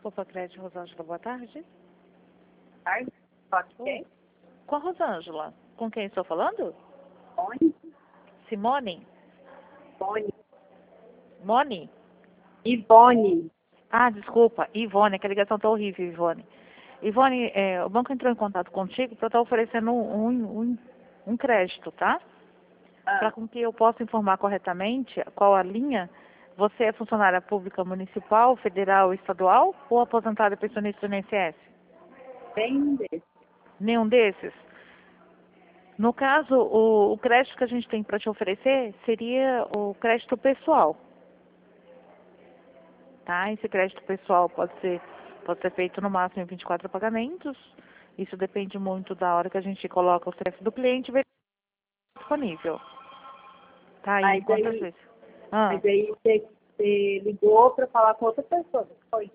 Opa, Crédito Rosângela, boa tarde. Tarde? Pode ser? Com a Rosângela. Com quem estou falando? Ivone? Simone? Ivone. Moni? Ivone. Ah, desculpa, Ivone, que a ligação está horrível, Ivone. Ivone, o banco entrou em contato contigo para estar oferecendo um crédito, tá? Para com que eu possa informar corretamente qual a linha. Você é funcionária pública municipal, federal, estadual ou aposentada e pensionista do INSS? Bem desse. Nenhum desses? No caso, o crédito que a gente tem para te oferecer seria o crédito pessoal. Tá? Esse crédito pessoal pode ser feito no máximo em 24 pagamentos. Isso depende muito da hora que a gente coloca o CPF do cliente e ver se é disponível. Tá aí, Mas quantas aí, vezes? mas aí você ligou para falar com outra pessoa, não foi?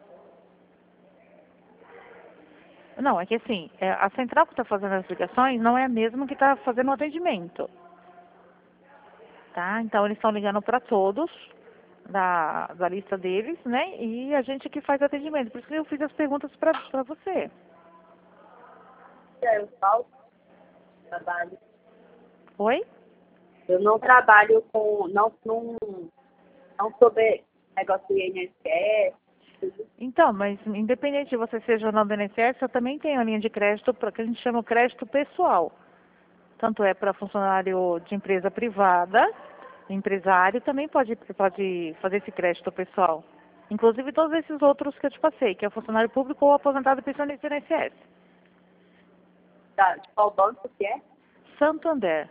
Não, é que assim, a central que está fazendo as ligações não é a mesma que está fazendo o atendimento. Tá? Então eles estão ligando para todos da lista deles, né? E a gente que faz atendimento. Por isso que eu fiz as perguntas para você. Eu falo, trabalho. Oi? Eu não trabalho com, não sobre negócio de INSS. Então, mas independente de você seja ou não do INSS, eu também tenho a linha de crédito para que a gente chama o crédito pessoal. Tanto é para funcionário de empresa privada, empresário também pode fazer esse crédito pessoal. Inclusive todos esses outros que eu te passei, que é funcionário público ou aposentado e pensionista do INSS. Tá, de qual banco que é? Santander.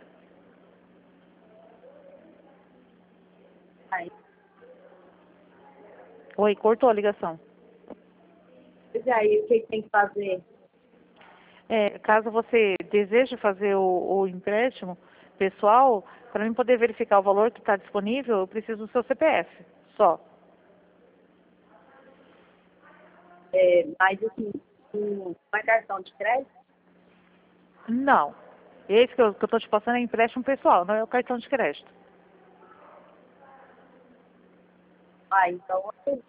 Aí, Oi, cortou a ligação. pois aí, o que tem que fazer? Caso você deseje fazer o empréstimo pessoal, para mim poder verificar o valor que está disponível, eu preciso do seu CPF, só. Mas assim, uma cartão de crédito? Não. Esse que eu estou te passando é empréstimo pessoal, não é o cartão de crédito. Ah, então,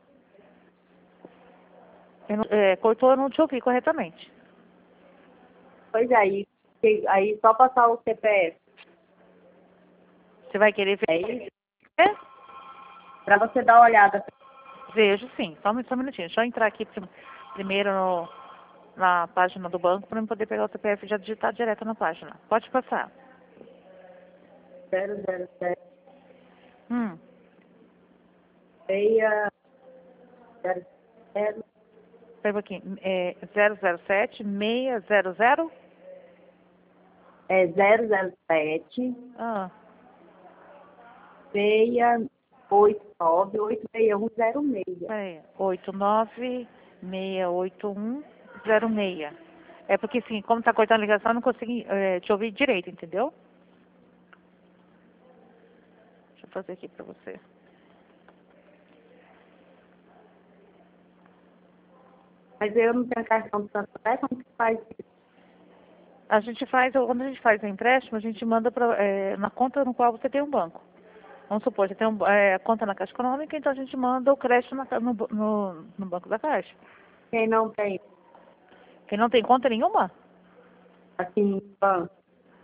Cortou, eu não te ouvi corretamente. pois aí só passar o CPF. Você vai querer ver? É isso? É? Para você dar uma olhada. Vejo sim. Só um minutinho. Deixa eu entrar aqui primeiro na página do banco para eu poder pegar o CPF e já digitar direto na página. Pode passar. 007 Hum. 600. Pega aqui. 007 600. É 007 Ah. 689 86106. Peraí. 8968106. É porque assim, como está cortando a ligação, eu não consegui te ouvir direito, entendeu? Deixa eu fazer aqui para você. Mas eu não tenho cartão do Santander, como que faz isso? A gente faz, quando a gente faz o empréstimo, a gente manda na conta no qual você tem um banco. Vamos supor, você tem conta na Caixa Econômica, então a gente manda o crédito no banco da Caixa. Quem não tem, Quem não tem conta nenhuma? assim, banco.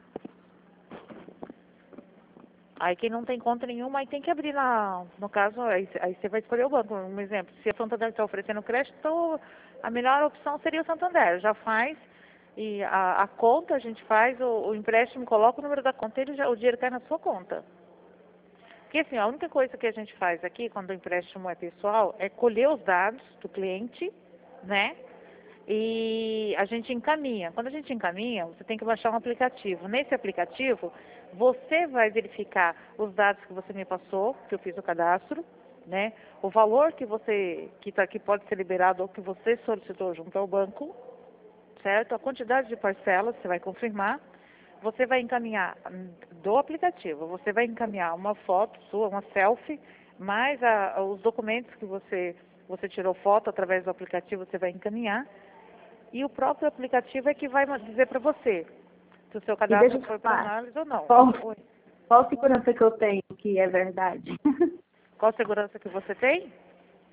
Aí quem não tem conta nenhuma, aí tem que abrir no caso, aí você vai escolher o banco. Um exemplo, se a Santander está oferecendo crédito, então a melhor opção seria o Santander. Já faz, e a conta a gente faz, o empréstimo, coloca o número da conta e o dinheiro cai na sua conta. Porque assim, a única coisa que a gente faz aqui, quando o empréstimo é pessoal, é colher os dados do cliente, né? E a gente encaminha. Quando a gente encaminha, você tem que baixar um aplicativo. Nesse aplicativo, você vai verificar os dados que você me passou, que eu fiz o cadastro, né? O valor que que pode ser liberado ou que você solicitou junto ao banco, certo? A quantidade de parcelas, você vai confirmar. Você vai encaminhar do aplicativo, você vai encaminhar uma foto sua, uma selfie, mais os documentos que você tirou foto através do aplicativo, você vai encaminhar. E o próprio aplicativo é que vai dizer para você se o seu E deixa cadastro eu te foi para falar, análise ou não. Oi. qual segurança que eu tenho que é verdade? Qual segurança que você tem?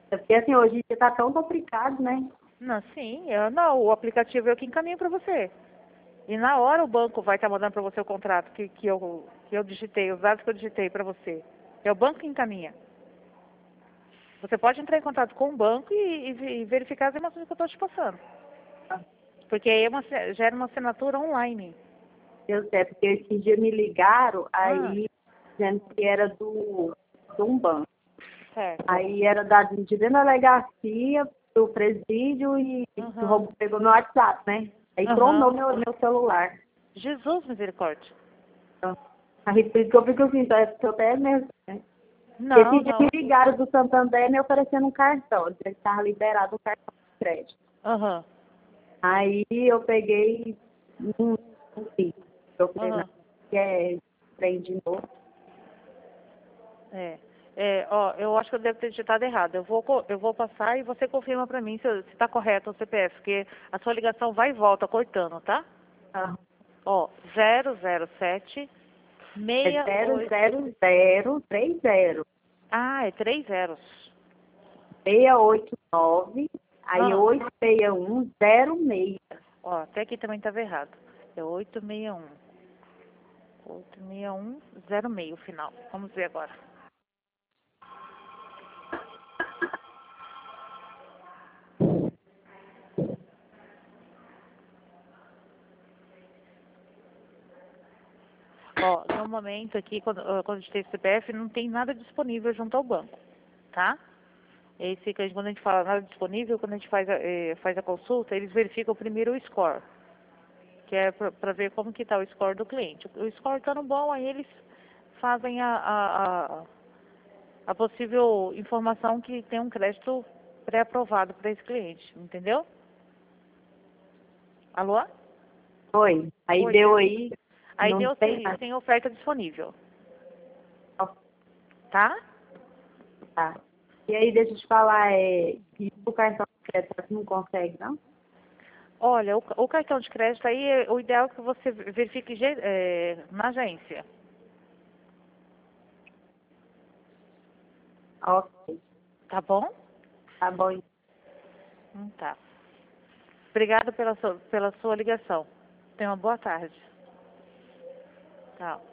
É porque assim, hoje em dia tá tão complicado, né? Não, sim, não, o aplicativo é o que encaminha para você. E na hora o banco vai estar mandando para você o contrato que eu digitei, os dados que eu digitei para você. É o banco que encaminha. Você pode entrar em contato com o banco e verificar as informações que eu estou te passando. Porque aí gera uma assinatura online. Eu sei, porque esse dia me ligaram, Ah, aí dizendo que era de um banco. certo. Aí era de dentro da delegacia, do presídio e o Aham. roubo pegou meu WhatsApp, né? Aí Aham. clonou meu celular. Jesus, misericórdia. Então, aí por isso que eu fico assim, então, é eu até mesmo, né? Não, Esse dia me não. ligaram do Santander me oferecendo um cartão, dizendo que estava liberado o cartão de crédito. Aham. Aí eu peguei, não fiz. Eu falei, não, Aham. que é trem de novo. Ó, eu acho que eu devo ter digitado errado. Eu vou passar e você confirma pra mim se tá correto o CPF, porque a sua ligação vai e volta cortando, tá? Ah, Ó, 007 é 68. 00030 Ah, é 3 zeros. 689, aí Ah, 86106. ó, até aqui também estava errado. É 861. 86106 o final. Vamos ver agora. Ó, no momento aqui, quando a gente tem CPF, não tem nada disponível junto ao banco, tá? Esse, quando a gente fala nada disponível, quando a gente faz a consulta, eles verificam primeiro o score, que é para ver como que está o score do cliente. O score estando bom, aí eles fazem a possível informação que tem um crédito pré-aprovado para esse cliente, entendeu? Alô? Oi, aí Oi. deu aí, Aí não deu tem se mais. tem oferta disponível, tá? Tá. E aí, deixa eu te falar, que o cartão de crédito você não consegue, não? Olha, o cartão de crédito aí, o ideal é que você verifique na agência. Ok, Tá bom? tá bom. Tá. Obrigada pela sua ligação. Tenha uma boa tarde. Tchau.